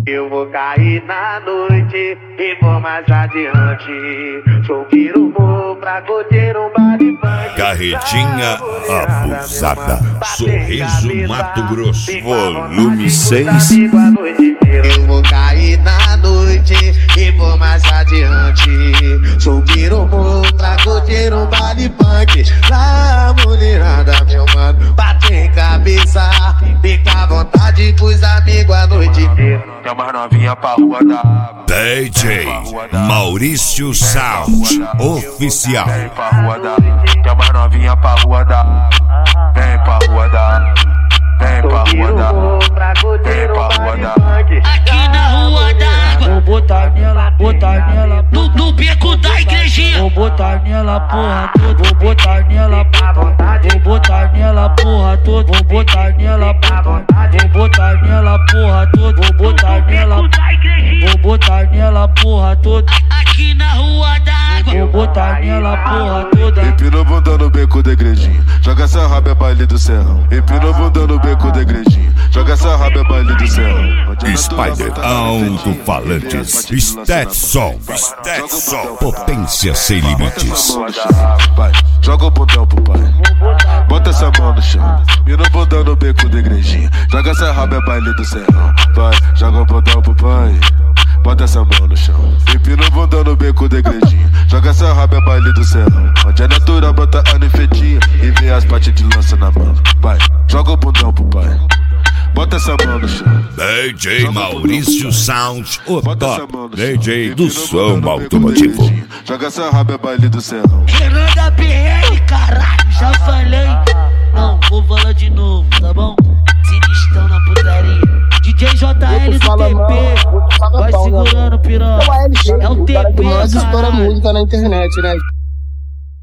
Eu vou cair na noite e vou mais adiante. Subir o morro pra curtir um baile funk. Carretinha abusada. Sorriso Mato Grosso. Volume 6. Eu vou cair na noite e vou mais adiante. Subir o morro pra curtir um baile funk. Lá, mulherada, meu mano, bate em cabeça. Fica à vontade com os amigos a noite inteira. Chama novinha pra rua da água. DJ Maurício Sound Oficial. Vem pra rua da água. Chama novinha pra rua da água. Vem pra rua da água. Vem pra rua da água. Vem pra rua da água. Aqui na rua da água. Vou botar nela, No beco da igrejinha. vou botar nela, porra toda. Vou botar nela, vou botar nela, porra toda. Vou botar nela, vou botar nela, porra toda. Vou botar nela, vou botar nela, porra toda. Aqui na rua da água. Vou botar nela, porra toda. Empina o bundão no beco da igrejinha. Joga essa raba, é baile do serrão. Empina o bundão no beco da igrejinha. Joga essa raba, é baile do serrão. Spider Alto-Falantes. Stetson. Potência sem limites. Vai, joga o bundão pro pai. Bota essa mão no chão. Empina o bundão no beco da igrejinha. Joga essa raba, é baile do serrão. Vai, joga o bundão pro pai. Bota essa mão no chão. Empina o bundão no beco da igrejinha. Joga essa raba, é baile do serrão. Onde é natural, bota a nefetinha. E vê as partes de lança na mão. Vai, joga o bundão pro pai. Bota essa mão no chão. DJ Maurício Sound, o top DJ do som automotivo. Joga essa raba, é baile do serrão. Renan da BR, caralho, já falei. Não, vou falar de novo, tá bom? Sinistrão na putaria. DJ JL do TP, vai segurando, piranha. É o TP, Nós estoura caralho. música na internet, né?